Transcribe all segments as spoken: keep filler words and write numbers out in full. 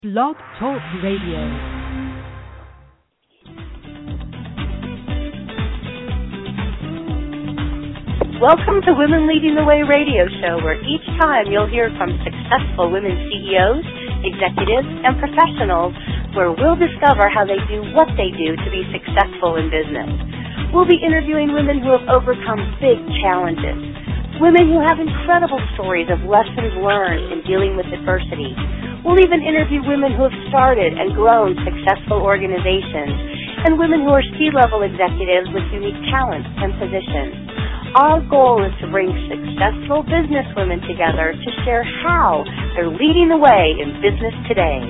Blog Talk Radio. Welcome to Women Leading the Way radio show, where each time you'll hear from successful women C E Os, executives, and professionals, where we'll discover how they do what they do to be successful in business. We'll be interviewing women who have overcome big challenges, women who have incredible stories of lessons learned in dealing with adversity. We'll even interview women who have started and grown successful organizations, and women who are C-level executives with unique talents and positions. Our goal is to bring successful business women together to share how they're leading the way in business today.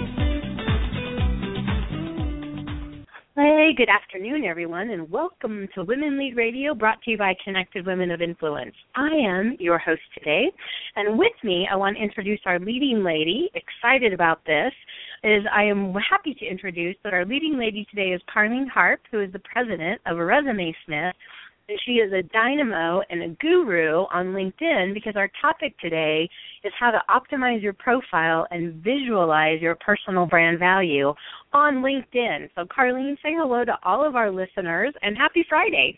Hey, good afternoon, everyone, and welcome to Women Lead Radio, brought to you by Connected Women of Influence. I am your host today, and with me, I want to introduce our leading lady. Excited about this is I am happy to introduce that our leading lady today is Carlene Harp, who is the president of Resume Smith. And she is a dynamo and a guru on LinkedIn, because our topic today is how to optimize your profile and visualize your personal brand value on LinkedIn. So, Carlene, say hello to all of our listeners, and happy Friday.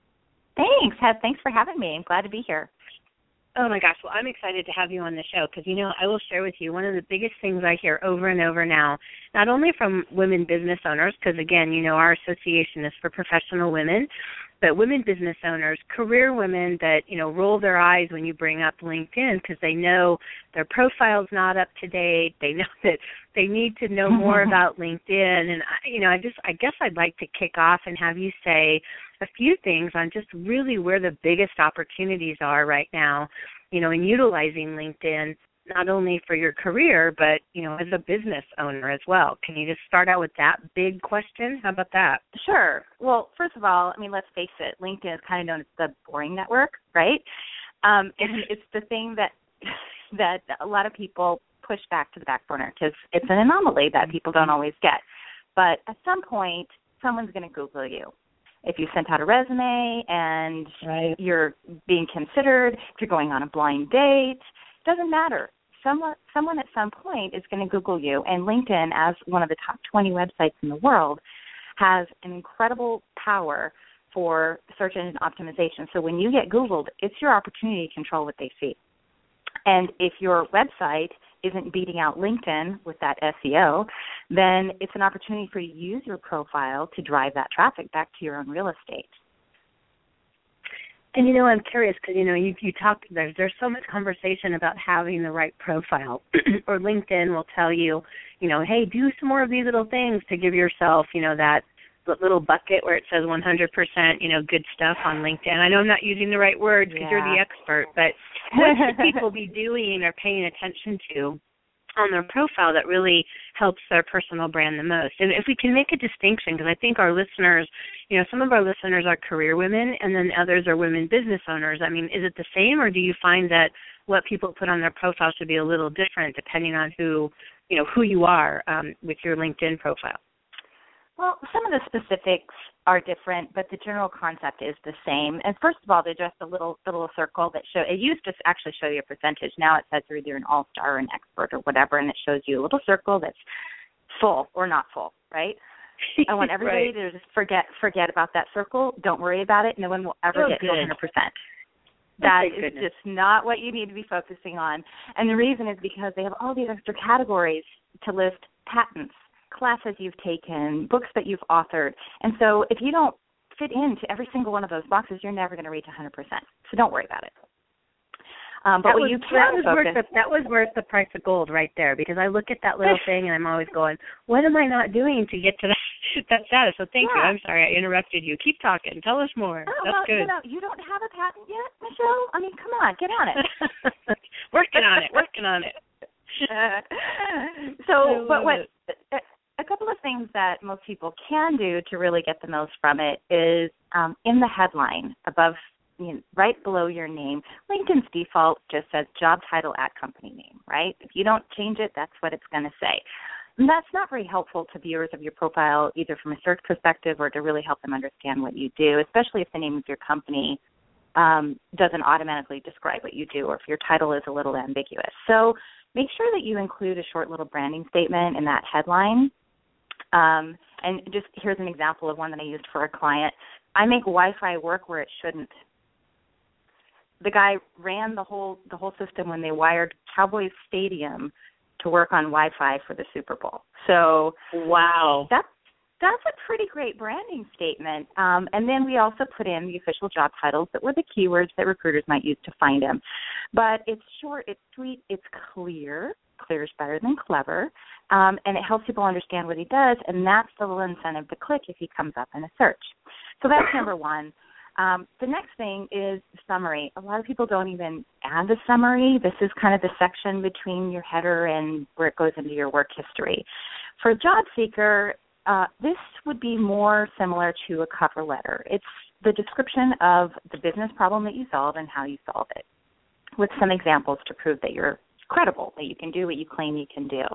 Thanks. Thanks for having me. I'm glad to be here. Oh, my gosh. Well, I'm excited to have you on the show because, you know, I will share with you one of the biggest things I hear over and over now, not only from women business owners, because, again, you know, our association is for professional women, but women business owners, career women that, you know, roll their eyes when you bring up LinkedIn because they know their profile's not up to date. They know that they need to know more about LinkedIn. And, I, you know, I just, I guess I'd like to kick off and have you say a few things on just really where the biggest opportunities are right now, you know, in utilizing LinkedIn, not only for your career, but, you know, as a business owner as well. Can you just start out with that big question? How about that? Sure. Well, first of all, I mean, let's face it, LinkedIn is kind of known as the boring network, right? Um, it's, it's the thing that that a lot of people push back to the back burner because it's an anomaly that people don't always get. But at some point, someone's going to Google you. If you sent out a resume and right. you're being considered, if you're going on a blind date, doesn't matter. Someone, someone at some point is going to Google you, and LinkedIn, as one of the top twenty websites in the world, has an incredible power for search engine optimization. So when you get Googled, it's your opportunity to control what they see. And if your website isn't beating out LinkedIn with that S E O, then it's an opportunity for you to use your profile to drive that traffic back to your own real estate. And, you know, I'm curious because, you know, you, you talk, there's, there's so much conversation about having the right profile. Or LinkedIn will tell you, you know, hey, do some more of these little things to give yourself, you know, that little bucket where it says one hundred percent, you know, good stuff on LinkedIn. I know I'm not using the right words because yeah. you're the expert, but what should people be doing or paying attention to on their profile that really helps their personal brand the most? And if we can make a distinction, because I think our listeners, you know, some of our listeners are career women and then others are women business owners. I mean, is it the same, or do you find that what people put on their profile should be a little different depending on who, you know, who you are um, with your LinkedIn profile? Well, some of the specifics are different, but the general concept is the same. And first of all, there's just a little little circle that show. It used to actually show you a percentage. Now it says you're either an all-star or an expert or whatever, and it shows you a little circle that's full or not full, right? I want everybody right. to just forget forget about that circle. Don't worry about it. No one will ever oh, get good. to one hundred percent. That oh, is just not what you need to be focusing on. And the reason is because they have all these extra categories to list: patents, classes you've taken, books that you've authored. And so if you don't fit into every single one of those boxes, you're never going to reach one hundred percent. So don't worry about it. Um, but that what was, you can that was focus... Worth the, that was worth the price of gold right there, because I look at that little thing and I'm always going, what am I not doing to get to that, that status? So thank yeah. you. I'm sorry I interrupted you. Keep talking. Tell us more. Oh, That's well, good. You know, you don't have a patent yet, Michelle? I mean, come on, get on it. working on it. Working on it. Uh, so, but what... It. A couple of things that most people can do to really get the most from it is um, in the headline above, you know, right below your name, LinkedIn's default just says job title at company name, right? If you don't change it, that's what it's going to say. And that's not very helpful to viewers of your profile, either from a search perspective or to really help them understand what you do, especially if the name of your company um, doesn't automatically describe what you do or if your title is a little ambiguous. So make sure that you include a short little branding statement in that headline. Um, and just here's an example of one that I used for a client. I make Wi-Fi work where it shouldn't. The guy ran the whole the whole system when they wired Cowboys Stadium to work on Wi-Fi for the Super Bowl. So wow, that's that's a pretty great branding statement. Um, and then we also put in the official job titles that were the keywords that recruiters might use to find him. But it's short, it's sweet, it's clear. Clear is better than clever, um, and it helps people understand what he does, and that's the little incentive to click if he comes up in a search. So that's number one. Um, the next thing is summary. A lot of people don't even add the summary. This is kind of the section between your header and where it goes into your work history. For a job seeker, uh, this would be more similar to a cover letter. It's the description of the business problem that you solve and how you solve it, with some examples to prove that you're credible, that you can do what you claim you can do.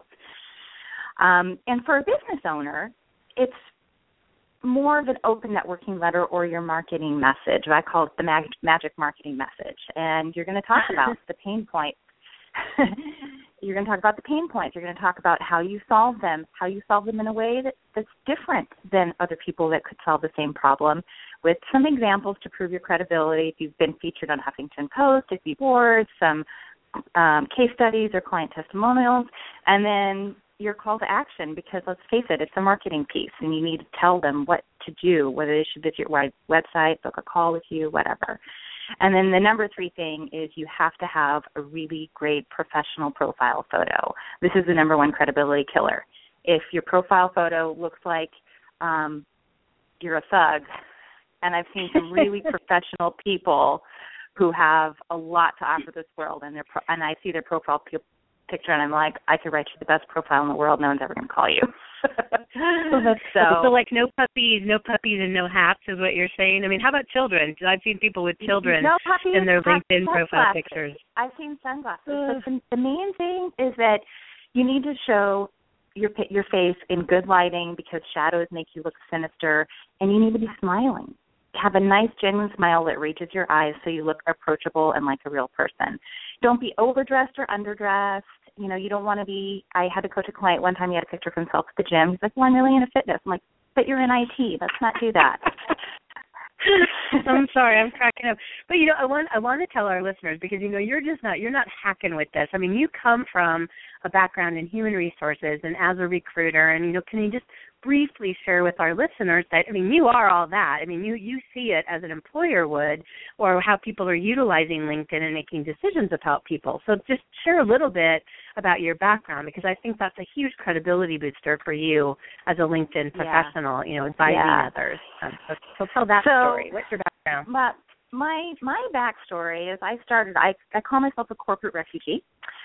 Um, and for a business owner, it's more of an open networking letter or your marketing message. I call it the mag- magic marketing message. And you're going to talk about the pain points. You're going to talk about the pain points. You're going to talk about how you solve them, how you solve them in a way that, that's different than other people that could solve the same problem, with some examples to prove your credibility. If you've been featured on Huffington Post, if you've boards, some Um, case studies or client testimonials, and then your call to action, because let's face it, it's a marketing piece, and you need to tell them what to do, whether they should visit your website, book a call with you, whatever. And then the number three thing is you have to have a really great professional profile photo. This is the number one credibility killer. If your profile photo looks like um, you're a thug, and I've seen some really professional people who have a lot to offer this world, and their pro- and I see their profile p- picture, and I'm like, I could write you the best profile in the world. No one's ever going to call you. so, so, like, no puppies, no puppies, and no hats is what you're saying. I mean, how about children? I've seen people with children no puppies, in their LinkedIn sunglasses. profile pictures. I've seen sunglasses. But the, the main thing is that you need to show your your face in good lighting, because shadows make you look sinister, and you need to be smiling. Have a nice, genuine smile that reaches your eyes so you look approachable and like a real person. Don't be overdressed or underdressed. You know, you don't want to be, I had to coach a client one time, he had a picture of himself at the gym. He's like, well, I'm really into fitness. I'm like, but you're in I T. Let's not do that. I'm sorry, I'm cracking up. But, you know, I want I want to tell our listeners, because, you know, you're just not, you're not hacking with this. I mean, you come from a background in human resources and as a recruiter, and, you know, can you just briefly share with our listeners that, I mean, you are all that. I mean, you, you see it as an employer would, or how people are utilizing LinkedIn and making decisions about people. So just share a little bit about your background, because I think that's a huge credibility booster for you as a LinkedIn professional, yeah. you know, advising yeah. others. Um, so, so tell that so, story. What's your background? My, my, my backstory is I started, I, I call myself a corporate refugee.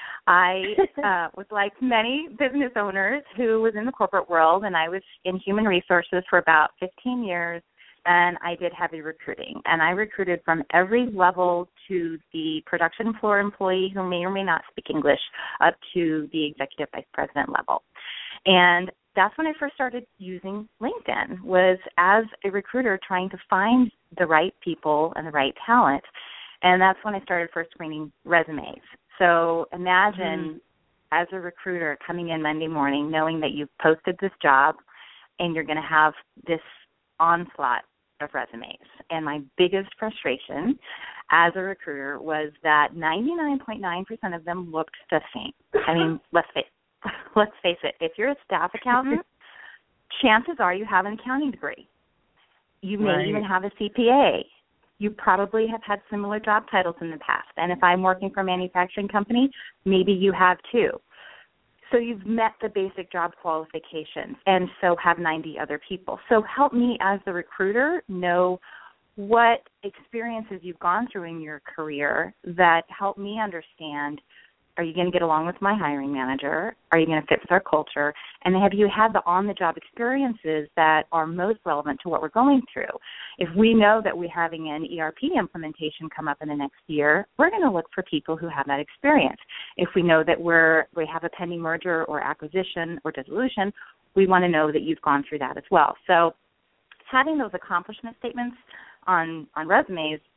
I uh, was like many business owners who was in the corporate world, and I was in human resources for about fifteen years, and I did heavy recruiting. And I recruited from every level to the production floor employee who may or may not speak English up to the executive vice president level. And that's when I first started using LinkedIn, was as a recruiter trying to find the right people and the right talent. And that's when I started first screening resumes. So imagine mm-hmm. as a recruiter coming in Monday morning, knowing that you've posted this job and you're going to have this onslaught of resumes. And my biggest frustration as a recruiter was that ninety-nine point nine percent of them looked the same. I mean, let's face let's face it. If you're a staff accountant, chances are you have an accounting degree. You may right. even have a C P A. You probably have had similar job titles in the past. And if I'm working for a manufacturing company, maybe you have too. So you've met the basic job qualifications, and so have ninety other people. So help me as the recruiter know what experiences you've gone through in your career that help me understand, are you going to get along with my hiring manager? Are you going to fit with our culture? And have you had the on-the-job experiences that are most relevant to what we're going through? If we know that we're having an E R P implementation come up in the next year, we're going to look for people who have that experience. If we know that we're we have a pending merger or acquisition or dissolution, we want to know that you've gone through that as well. So having those accomplishment statements on, on resumes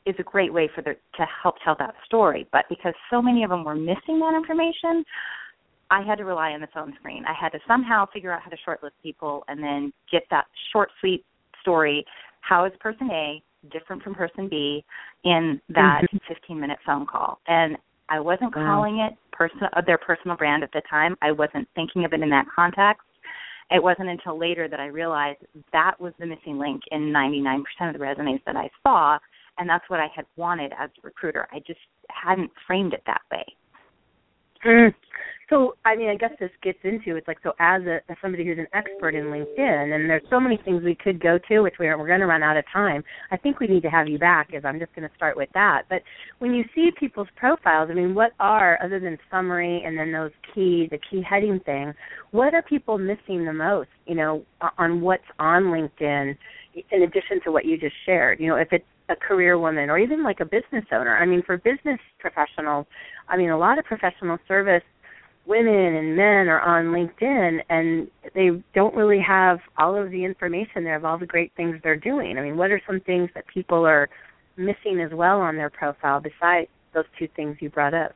is a great way for the, to help tell that story. But because so many of them were missing that information, I had to rely on the phone screen. I had to somehow figure out how to shortlist people and then get that short, sweet story. How is person A different from person B in that fifteen-minute phone call? And I wasn't wow. calling it person, their personal brand at the time. I wasn't thinking of it in that context. It wasn't until later that I realized that was the missing link in ninety-nine percent of the resumes that I saw, and that's what I had wanted as a recruiter. I just hadn't framed it that way. Mm. So, I mean, I guess this gets into, it's like, so as, a, as somebody who's an expert in LinkedIn, and there's so many things we could go to, which we're, we're going to run out of time. I think we need to have you back, as I'm just going to start with that. But when you see people's profiles, I mean, what are, other than summary and then those key, the key heading thing, what are people missing the most, you know, on what's on LinkedIn, in addition to what you just shared? You know, if it's a career woman or even like a business owner. I mean, for business professionals, I mean, a lot of professional service women and men are on LinkedIn, and they don't really have all of the information there of all the great things they're doing. I mean, what are some things that people are missing as well on their profile besides those two things you brought up?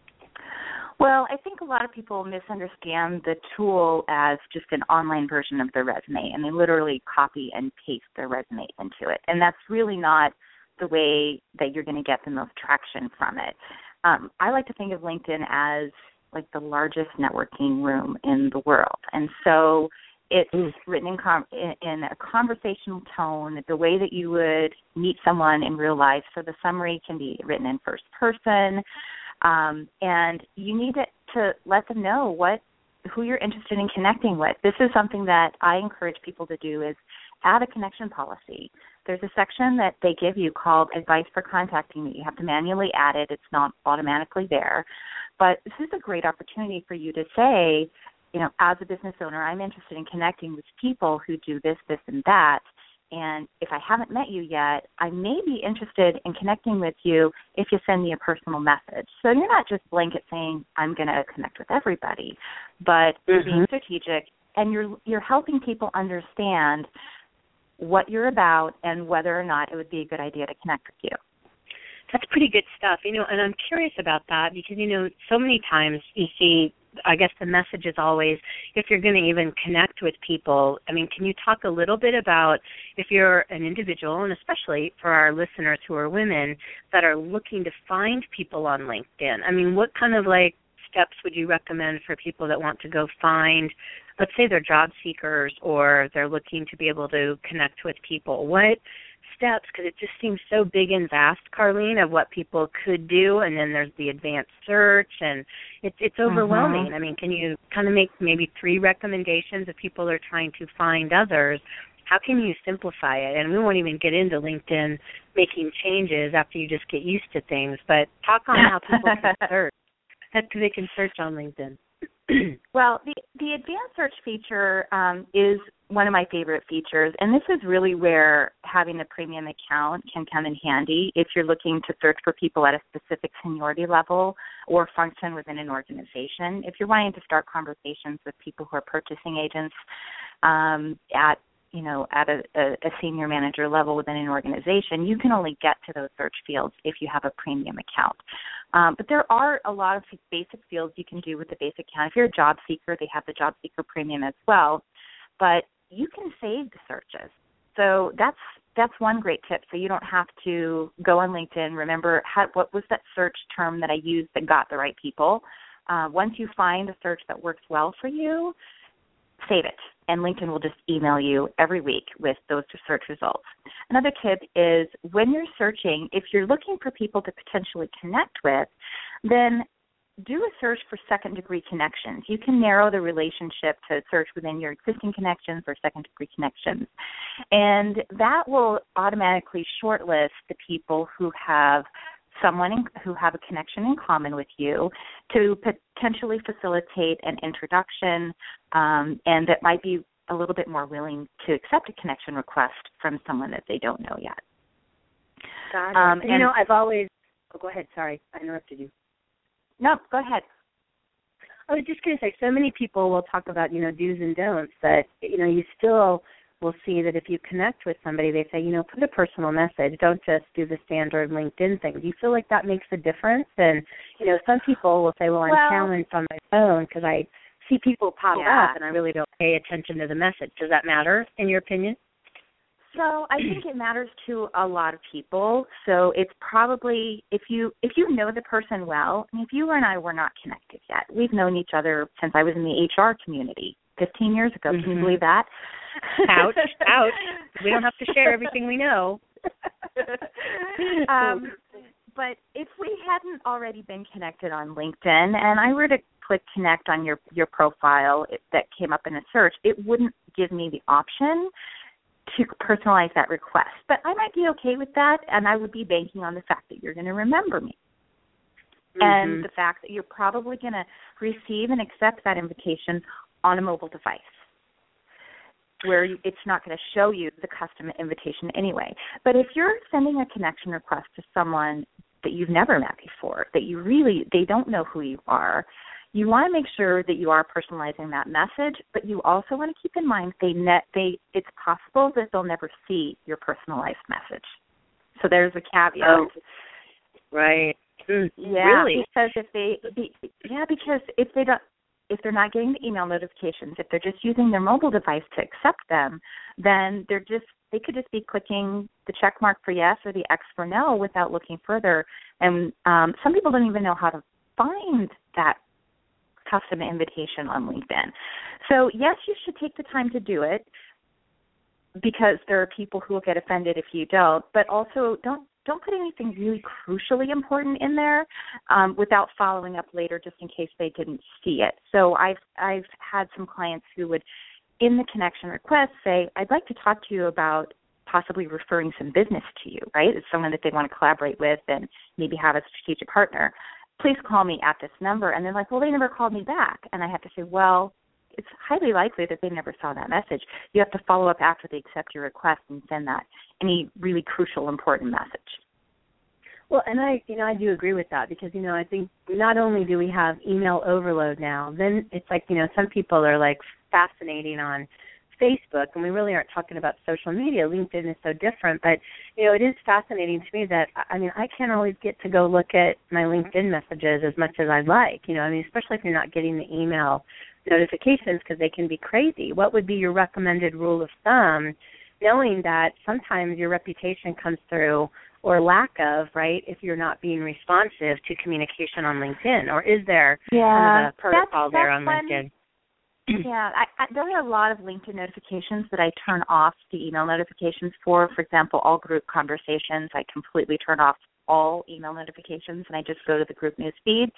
Well, I think a lot of people misunderstand the tool as just an online version of their resume, and they literally copy and paste their resume into it. And that's really not the way that you're going to get the most traction from it. Um, I like to think of LinkedIn as like the largest networking room in the world. And so it's mm. written in, com- in, in a conversational tone, the way that you would meet someone in real life. So the summary can be written in first person. Um, and you need to, to let them know what who you're interested in connecting with. This is something that I encourage people to do, is add a connection policy. There's a section that they give you called advice for contacting me. You have to manually add it. It's not automatically there. But this is a great opportunity for you to say, you know, as a business owner, I'm interested in connecting with people who do this, this, and that. And if I haven't met you yet, I may be interested in connecting with you if you send me a personal message. So you're not just blanket saying, I'm going to connect with everybody, but you're mm-hmm. being strategic, and you're you're helping people understand what you're about and whether or not it would be a good idea to connect with you. That's pretty good stuff, you know, and I'm curious about that because, you know, so many times you see, I guess the message is always, if you're going to even connect with people, I mean, can you talk a little bit about if you're an individual, and especially for our listeners who are women that are looking to find people on LinkedIn, I mean, what kind of, like, steps would you recommend for people that want to go find, let's say they're job seekers or they're looking to be able to connect with people? What steps, because it just seems so big and vast, Carlene, of what people could do, and then there's the advanced search, and it's it's overwhelming. Mm-hmm. I mean, can you kind of make maybe three recommendations if people are trying to find others? How can you simplify it? And we won't even get into LinkedIn making changes after you just get used to things, but talk on how people can search. How they can search on LinkedIn. Well, the, the advanced search feature um, is one of my favorite features, and this is really where having a premium account can come in handy if you're looking to search for people at a specific seniority level or function within an organization. If you're wanting to start conversations with people who are purchasing agents um, at you know, at a, a, a senior manager level within an organization, you can only get to those search fields if you have a premium account. Um, but there are a lot of basic fields you can do with the basic account. If you're a job seeker, they have the job seeker premium as well. But you can save the searches. So that's that's one great tip. So you don't have to go on LinkedIn, remember how, what was that search term that I used that got the right people. Uh, once you find a search that works well for you, save it, and LinkedIn will just email you every week with those search results. Another tip is when you're searching, if you're looking for people to potentially connect with, then do a search for second-degree connections. You can narrow the relationship to search within your existing connections or second-degree connections. And that will automatically shortlist the people who have someone in, who have a connection in common with you to potentially facilitate an introduction um, and that might be a little bit more willing to accept a connection request from someone that they don't know yet. Got it. Um, and, you know, I've always oh, – go ahead. Sorry, I interrupted you. No, go ahead. I was just going to say, so many people will talk about, you know, do's and don'ts, that, you know, you still will see that if you connect with somebody, they say, you know, put a personal message. Don't just do the standard LinkedIn thing. Do you feel like that makes a difference? And, you know, some people will say, well, I'm well, challenged on my phone because I see people pop yeah. up and I really don't pay attention to the message. Does that matter in your opinion? So I think it matters to a lot of people. So it's probably, if you if you know the person well, I mean, if you and I were not connected yet, we've known each other since I was in the H R community fifteen years ago. Mm-hmm. Can you believe that? Ouch, ouch. We don't have to share everything we know. um, but if we hadn't already been connected on LinkedIn and I were to click connect on your, your profile it, that came up in a search, it wouldn't give me the option to personalize that request. But I might be okay with that, and I would be banking on the fact that you're going to remember me. Mm-hmm. And the fact that you're probably going to receive and accept that invitation on a mobile device where you, it's not going to show you the custom invitation anyway. But if you're sending a connection request to someone that you've never met before, that you really, they don't know who you are, you want to make sure that you are personalizing that message, but you also want to keep in mind they net they it's possible that they'll never see your personalized message. So there's a caveat. Oh, right. Mm, yeah, really? Because if they be, yeah, because if they don't if they're not getting the email notifications, if they're just using their mobile device to accept them, then they're just they could just be clicking the check mark for yes or the X for no without looking further. And um, some people don't even know how to find that custom invitation on LinkedIn. So yes, you should take the time to do it because there are people who will get offended if you don't, but also don't don't put anything really crucially important in there um, without following up later just in case they didn't see it. So I've I've had some clients who would in the connection request say, I'd like to talk to you about possibly referring some business to you, right? It's someone that they want to collaborate with and maybe have a strategic partner. Please call me at this number. And they're like, well, they never called me back. And I have to say, well, it's highly likely that they never saw that message. You have to follow up after they accept your request and send that any really crucial, important message. Well, and I, you know, I do agree with that because, you know, I think not only do we have email overload now, then it's like, you know, some people are like fascinating on Facebook, and we really aren't talking about social media. LinkedIn is so different, but, you know, it is fascinating to me that, I mean, I can't always get to go look at my LinkedIn messages as much as I'd like, you know, I mean, especially if you're not getting the email notifications because they can be crazy. What would be your recommended rule of thumb, knowing that sometimes your reputation comes through or lack of, right, if you're not being responsive to communication on LinkedIn? Or is there yeah, kind of a protocol that's, there that's on when, LinkedIn? Yeah, I, I, there are a lot of LinkedIn notifications that I turn off the email notifications for. For example, all group conversations, I completely turn off all email notifications, and I just go to the group news feed.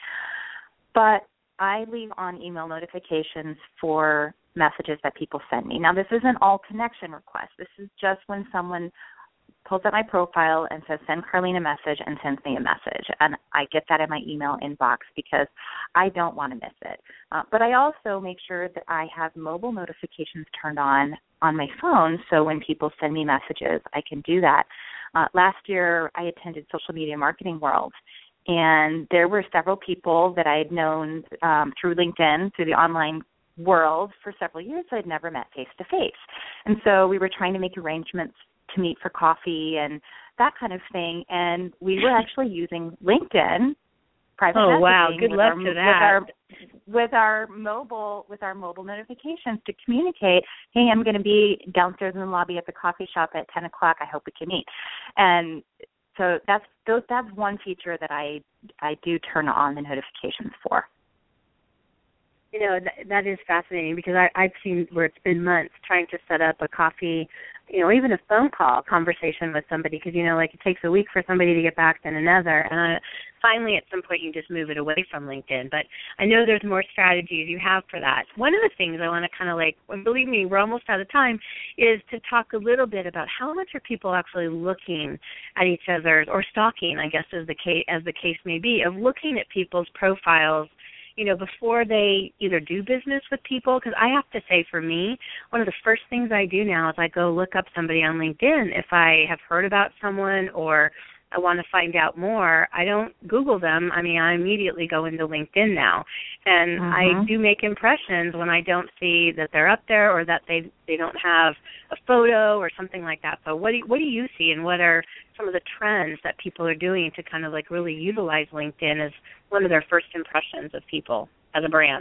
But I leave on email notifications for messages that people send me. Now, this isn't all connection requests. This is just when someone pulls up my profile and says, send Carlene a message, and sends me a message. And I get that in my email inbox because I don't want to miss it. Uh, but I also make sure that I have mobile notifications turned on on my phone, so when people send me messages, I can do that. Uh, last year, I attended Social Media Marketing World, and there were several people that I had known um, through LinkedIn, through the online world for several years I'd never met face-to-face. And so we were trying to make arrangements to meet for coffee and that kind of thing. And we were actually using LinkedIn private oh, messaging. wow. Good luck our, to that. With our, with our mobile with our mobile notifications to communicate, hey, I'm going to be downstairs in the lobby at the coffee shop at ten o'clock. I hope we can meet. And so that's those, that's one feature that I I do turn on the notifications for. You know, that, that is fascinating because I, I've seen where it's been months trying to set up a coffee, you know, even a phone call conversation with somebody because, you know, like it takes a week for somebody to get back, then another. And uh, finally, at some point, you just move it away from LinkedIn. But I know there's more strategies you have for that. One of the things I want to kind of like, and believe me, we're almost out of time, is to talk a little bit about how much are people actually looking at each other's, or stalking, I guess, as the case, as the case may be, of looking at people's profiles, you know, before they either do business with people. Because I have to say, for me, one of the first things I do now is I go look up somebody on LinkedIn if I have heard about someone or I want to find out more, I don't Google them. I mean, I immediately go into LinkedIn now. And mm-hmm. I do make impressions when I don't see that they're up there or that they they don't have a photo or something like that. So what do you, what do you see, and what are some of the trends that people are doing to kind of like really utilize LinkedIn as one of their first impressions of people as a brand?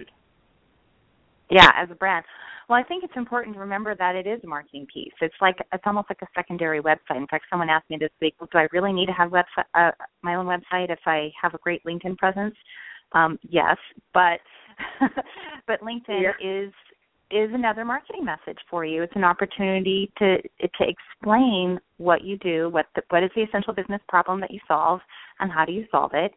Yeah, as a brand. Well, I think it's important to remember that it is a marketing piece. It's like it's almost like a secondary website. In fact, someone asked me this week, well, do I really need to have website, uh, my own website if I have a great LinkedIn presence? Um, yes, but but LinkedIn yeah. is is another marketing message for you. It's an opportunity to to explain what you do, what the, what is the essential business problem that you solve, and how do you solve it.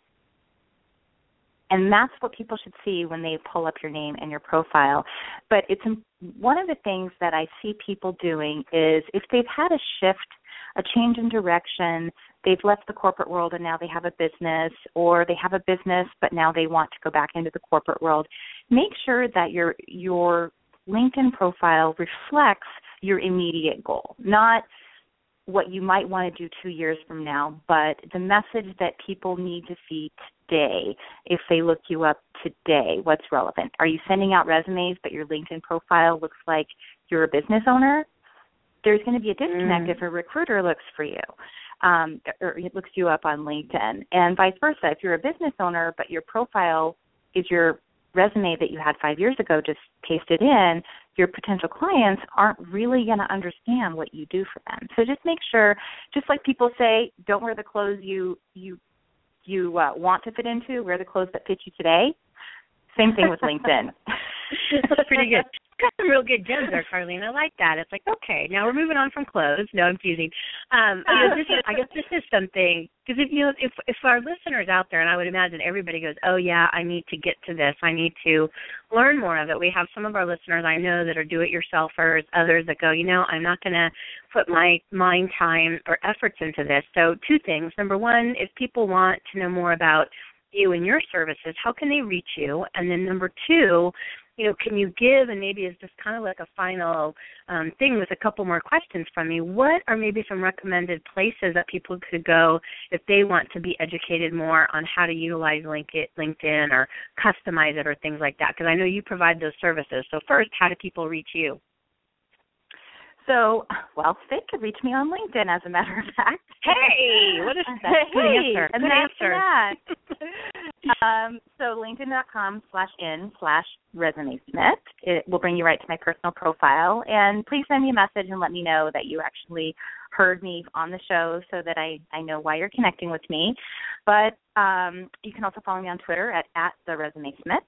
And that's what people should see when they pull up your name and your profile. But it's one of the things that I see people doing is if they've had a shift, a change in direction, they've left the corporate world and now they have a business, or they have a business but now they want to go back into the corporate world, make sure that your your LinkedIn profile reflects your immediate goal, not what you might want to do two years from now, but the message that people need to see today if they look you up today. What's relevant? Are you sending out resumes but your LinkedIn profile looks like you're a business owner? There's going to be a disconnect mm. if a recruiter looks for you um, or it looks you up on LinkedIn, and vice versa. If you're a business owner but your profile is your resume that you had five years ago just pasted in, your potential clients aren't really going to understand what you do for them. So just make sure, just like people say, don't wear the clothes you you you uh, want to fit into, wear the clothes that fit you today. Same thing with LinkedIn. That's pretty good. Got some real good gems there, Carlene. I like that. It's like, okay, now we're moving on from clothes. No, I'm teasing. Um, you know, this is, I guess this is something, because if you know, if if our listeners out there, and I would imagine everybody goes, oh yeah, I need to get to this. I need to learn more of it. We have some of our listeners I know that are do-it-yourselfers, others that go, you know, I'm not going to put my mind, time, or efforts into this. So two things. Number one, if people want to know more about you and your services, how can they reach you? And then number two, you know, can you give, and maybe it's just kind of like a final um, thing with a couple more questions from you, what are maybe some recommended places that people could go if they want to be educated more on how to utilize LinkedIn or customize it or things like that? Because I know you provide those services. So first, how do people reach you? So, well, they could reach me on LinkedIn, as a matter of fact. Hey, what is that? Hey, good answer. And good that's answer. that. um, so linkedin.com slash in slash resume submit. It will bring you right to my personal profile. And please send me a message and let me know that you actually heard me on the show so that I, I know why you're connecting with me. But um, you can also follow me on Twitter at, at the resume submit.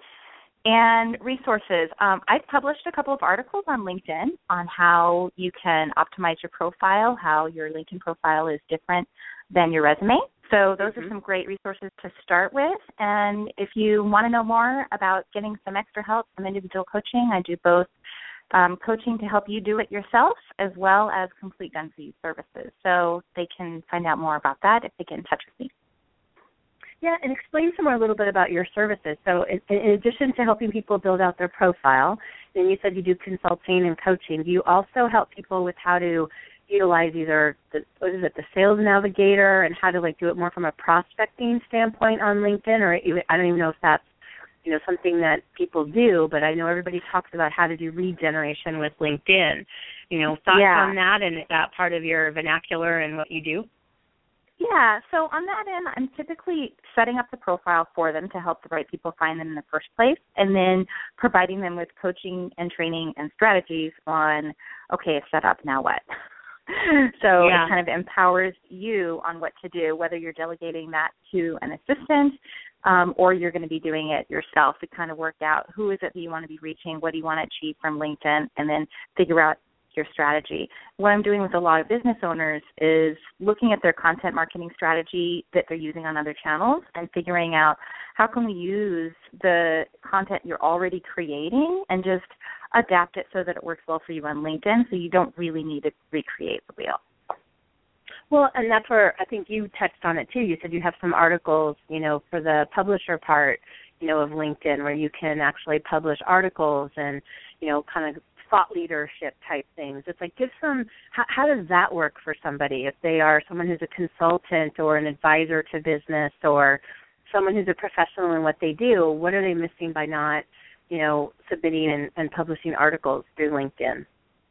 And resources. Um, I've published a couple of articles on LinkedIn on how you can optimize your profile, how your LinkedIn profile is different than your resume. So those mm-hmm. are some great resources to start with. And if you want to know more about getting some extra help, some individual coaching, I do both um, coaching to help you do it yourself as well as complete done-for-you services. So they can find out more about that if they get in touch with me. Yeah, and explain some more a little bit about your services. So in, in addition to helping people build out their profile, then you said you do consulting and coaching. Do you also help people with how to utilize either, the, what is it, the Sales Navigator, and how to like do it more from a prospecting standpoint on LinkedIn? Or even, I don't even know if that's, you know, something that people do, but I know everybody talks about how to do lead generation with LinkedIn. You know, thoughts yeah. on that, and is that part of your vernacular and what you do? Yeah, so on that end, I'm typically setting up the profile for them to help the right people find them in the first place, and then providing them with coaching and training and strategies on, okay, it's set up, now what? So yeah. It kind of empowers you on what to do, whether you're delegating that to an assistant um, or you're going to be doing it yourself to kind of work out who is it that you want to be reaching, what do you want to achieve from LinkedIn, and then figure out your strategy. What I'm doing with a lot of business owners is looking at their content marketing strategy that they're using on other channels and figuring out how can we use the content you're already creating and just adapt it so that it works well for you on LinkedIn so you don't really need to recreate the wheel. Well, and that's where I think you touched on it too. You said you have some articles, you know, for the publisher part, you know, of LinkedIn where you can actually publish articles and, you know, kind of thought leadership type things. It's like give some, how, how does that work for somebody if they are someone who's a consultant or an advisor to business or someone who's a professional in what they do? What are they missing by not, you know, submitting and, and publishing articles through LinkedIn?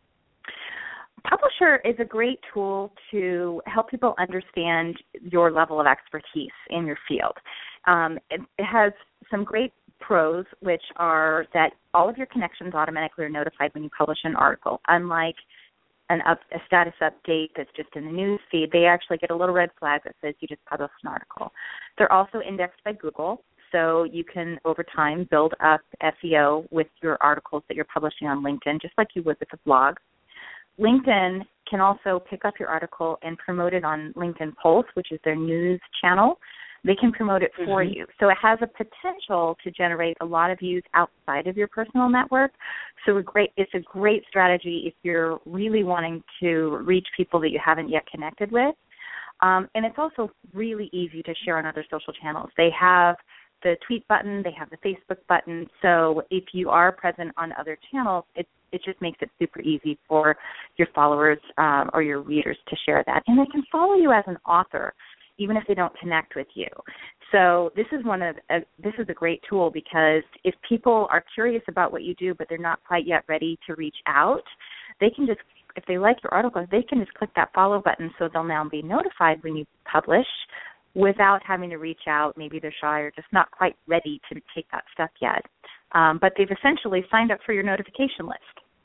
Publisher is a great tool to help people understand your level of expertise in your field. Um, it, it has some great pros, which are that all of your connections automatically are notified when you publish an article. Unlike an up, a status update that's just in the news feed, they actually get a little red flag that says you just published an article. They're also indexed by Google, so you can, over time, build up S E O with your articles that you're publishing on LinkedIn, just like you would with a blog. LinkedIn can also pick up your article and promote it on LinkedIn Pulse, which is their news channel. They can promote it for mm-hmm. you. So it has a potential to generate a lot of views outside of your personal network. So a great, it's a great strategy if you're really wanting to reach people that you haven't yet connected with. Um, and it's also really easy to share on other social channels. They have the tweet button, they have the Facebook button. So if you are present on other channels, it it just makes it super easy for your followers um, or your readers to share that. And they can follow you as an author, even if they don't connect with you. So this is one of uh, this is a great tool because if people are curious about what you do, but they're not quite yet ready to reach out, they can just, if they like your article, they can just click that follow button, so they'll now be notified when you publish without having to reach out. Maybe they're shy or just not quite ready to take that step yet. Um, but they've essentially signed up for your notification list.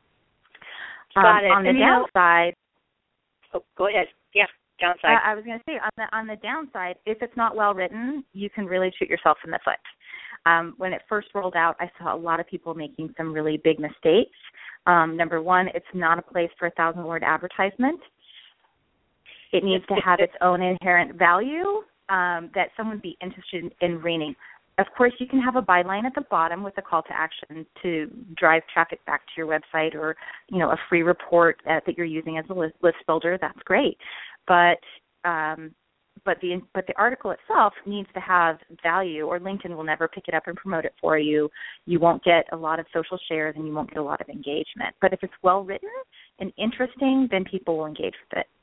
Um, Got it. On the and downside, know, oh, go ahead. Yeah, downside. Uh, I was going to say on the on the downside, if it's not well written, you can really shoot yourself in the foot. Um, when it first rolled out, I saw a lot of people making some really big mistakes. Um, number one, it's not a place for a thousand word advertisement. It needs to have its own inherent value um, that someone would be interested in reading. Of course, you can have a byline at the bottom with a call to action to drive traffic back to your website, or, you know, a free report uh, that you're using as a list, list builder. That's great, but um, but the but the article itself needs to have value, or LinkedIn will never pick it up and promote it for you. You won't get a lot of social shares, and you won't get a lot of engagement. But if it's well written and interesting, then people will engage with it.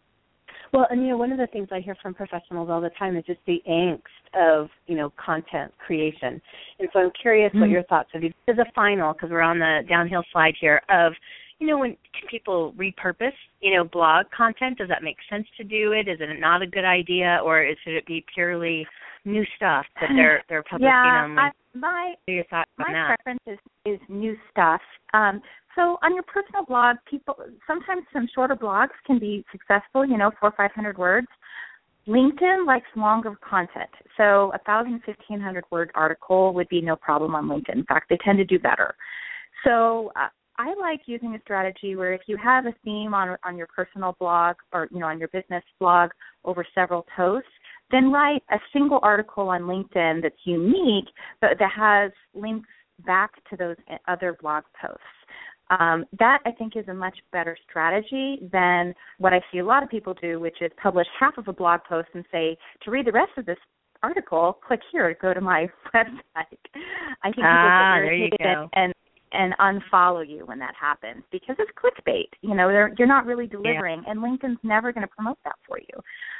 Well, and, you know, one of the things I hear from professionals all the time is just the angst of, you know, content creation. And so I'm curious mm-hmm. what your thoughts are. As a final, because we're on the downhill slide here, of, you know, when can people repurpose, you know, blog content? Does that make sense to do it? Is it not a good idea? Or is, should it be purely new stuff that they're they're publishing yeah, on? I, my, what are your thoughts my on that? preference is, is new stuff. Um, so on your personal blog, people sometimes some shorter blogs can be successful, you know, four or five hundred words. LinkedIn likes longer content. So a thousand, fifteen hundred word article would be no problem on LinkedIn. In fact, they tend to do better. So uh, I like using a strategy where if you have a theme on on your personal blog, or, you know, on your business blog over several posts, then write a single article on LinkedIn that's unique, but that has links back to those other blog posts. Um, that, I think, is a much better strategy than what I see a lot of people do, which is publish half of a blog post and say, to read the rest of this article, click here to go to my website. I think people ah, get irritated and, and and unfollow you when that happens because it's clickbait. You know, they're, you're not really delivering, yeah. and LinkedIn's never going to promote that for you.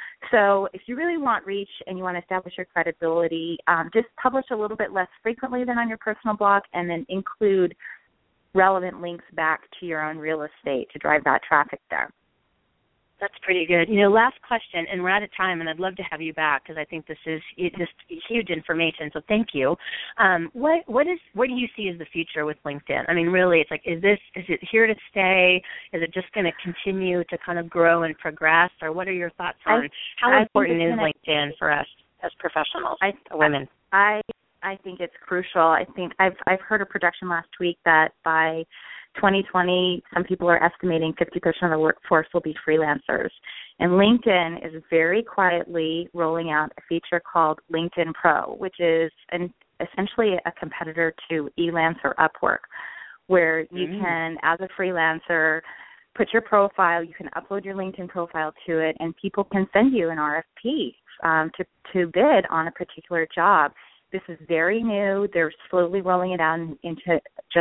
So if you really want reach and you want to establish your credibility, um, just publish a little bit less frequently than on your personal blog, and then include relevant links back to your own real estate to drive that traffic there. That's pretty good. You know, last question, and we're out of time, and I'd love to have you back because I think this is just huge information. So thank you. Um, what what is what do you see as the future with LinkedIn? I mean, really, it's like, is this is it here to stay? Is it just going to continue to kind of grow and progress, or what are your thoughts on I, how I important is gonna, LinkedIn for us as professionals, I, women? I I think it's crucial. I think I've I've heard a projection last week that by twenty twenty, some people are estimating fifty percent of the workforce will be freelancers. And LinkedIn is very quietly rolling out a feature called LinkedIn Pro, which is an, essentially a competitor to Elance or Upwork, where you mm-hmm. can, as a freelancer, put your profile, you can upload your LinkedIn profile to it, and people can send you an R F P um, to, to bid on a particular job. This is very new. They're slowly rolling it out into just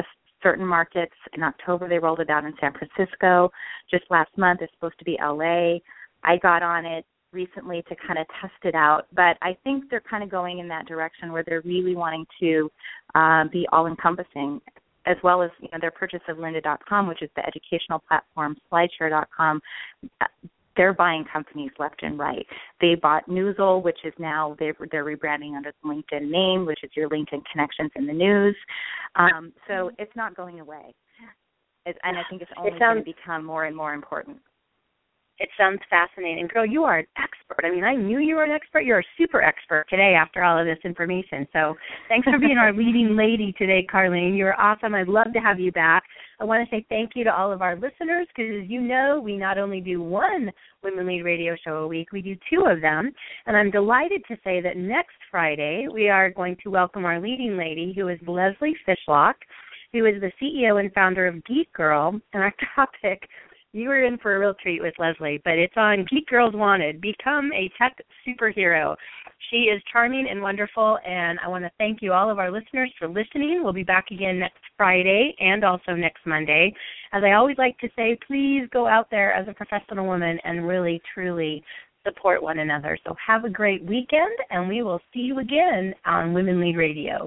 certain markets. In October, they rolled it out in San Francisco. Just last month, it's supposed to be L A. I got on it recently to kind of test it out, but I think they're kind of going in that direction where they're really wanting to uh, be all-encompassing, as well as, you know, their purchase of lynda dot com, which is the educational platform, slideshare dot com. They're buying companies left and right. They bought Newsel, which is now they're, they're rebranding under the LinkedIn name, which is your LinkedIn connections in the news. Um, so it's not going away. It, and I think it's only it sounds, going to become more and more important. It sounds fascinating. Girl, you are an expert. I mean, I knew you were an expert. You're a super expert today after all of this information. So thanks for being our leading lady today, Carlene. You're awesome. I'd love to have you back. I want to say thank you to all of our listeners because, as you know, we not only do one Women Lead Radio show a week, we do two of them. And I'm delighted to say that next Friday we are going to welcome our leading lady, who is Leslie Fishlock, who is the C E O and founder of Geek Girl. And our topic, you were in for a real treat with Leslie, but it's on Geek Girls Wanted, Become a Tech Superhero. She is charming and wonderful, and I want to thank you, all of our listeners, for listening. We'll be back again next Friday and also next Monday. As I always like to say, please go out there as a professional woman and really, truly support one another. So have a great weekend, and we will see you again on Women Lead Radio.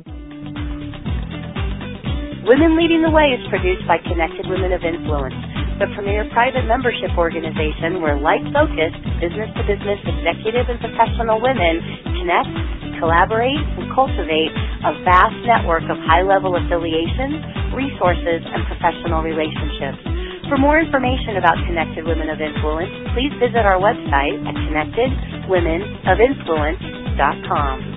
Women Leading the Way is produced by Connected Women of Influence, the premier private membership organization where like-focused, business-to-business executive and professional women connect, collaborate, and cultivate a vast network of high-level affiliations, resources, and professional relationships. For more information about Connected Women of Influence, please visit our website at connected women of influence dot com.